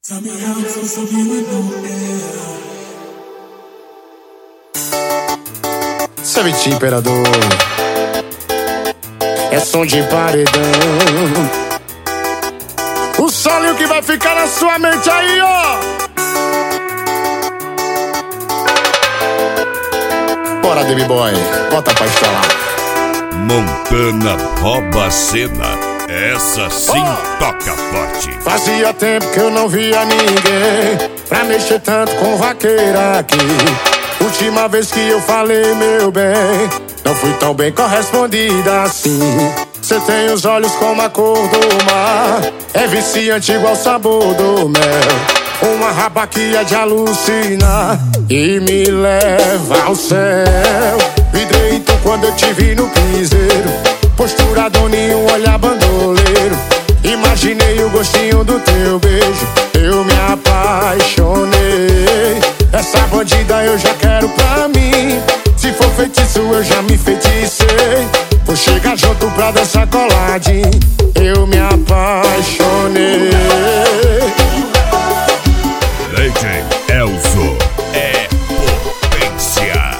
Tell me how I'm supposed to be with no air. Sabe, imperador, é som de paredão. O solo que vai ficar na sua mente aí, ó. Bora, Baby Boy, bota pra instalar. Montana rouba a cena. Essa sim toca forte. Fazia tempo que eu não via ninguém pra mexer tanto com vaqueira aqui. Última vez que eu falei, meu bem, não fui tão bem correspondida assim. Cê tem os olhos como a cor do mar, é viciante igual o sabor do mel. Uma raba que é de alucinar e me leva ao céu. Vidrei tu quando eu te vi no piseiro, postura doninho, olhar bandoleiro. Imaginei o gostinho do teu beijo, eu me apaixonei. Essa bandida eu já quero pra mim, se for feitiço eu já me feticei. Vou chegar junto pra dançar coladinho, eu me apaixonei. DJ Elzo é potência.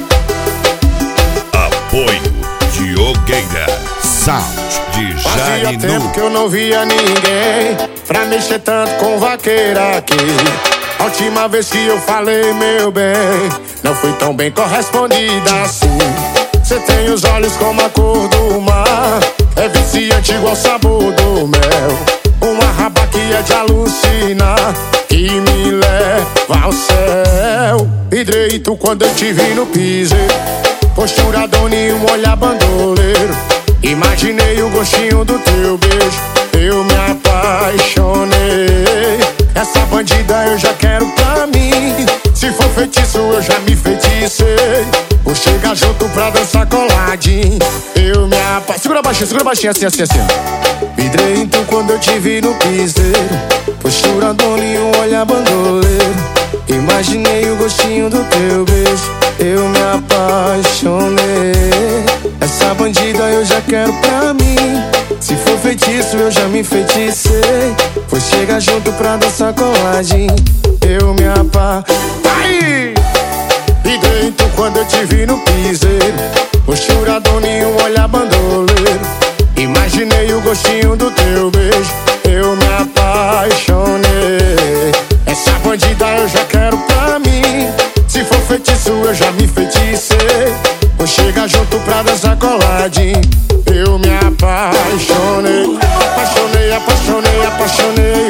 Apoio Diogueira, Sound de Fazia tempo Jarinu. que eu não via ninguém pra mexer tanto com vaqueira aqui. A última vez que eu falei, meu bem, não fui tão bem correspondida assim. Cê tem os olhos como a cor do mar, é viciante igual o sabor do mel. Uma raba que é de alucinar e me leva ao céu. Vidrei tu quando eu te vi no piseiro, postura doninho, olhar bandoleiro. Imaginei o gostinho do teu beijo, eu me apaixonei. Essa bandida eu já quero pra mim, se for feitiço eu já me feticei. Vou chegar junto pra dançar coladinho, eu me apaixonei. Segura baixinho, assim, assim, assim. Vidrei em tu quando eu te vi no piseiro, postura doninho, olhar bandoleiro. Imaginei o gostinho do teu beijo, eu me apaixonei. Essa bandida eu já quero pra mim, se for feitiço eu já me feticei. Vou chegar junto pra dançar coladinho, eu me apaixonei. E dentro quando eu te vi no piseiro, postura doninho, olhar bandoleiro. Imaginei o gostinho do teu beijo, eu me apaixonei. Essa bandida eu já quero pra mim, se for feitiço eu já me feticei. Vou chegar junto pra dançar coladinho, eu me apaixonei. Apaixonei, apaixonei, apaixonei.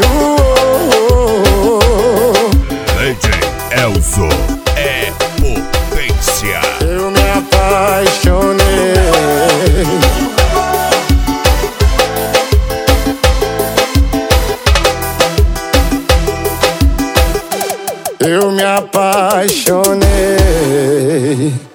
DJ Elzo é potência. Eu me apaixonei. Eu me apaixonei.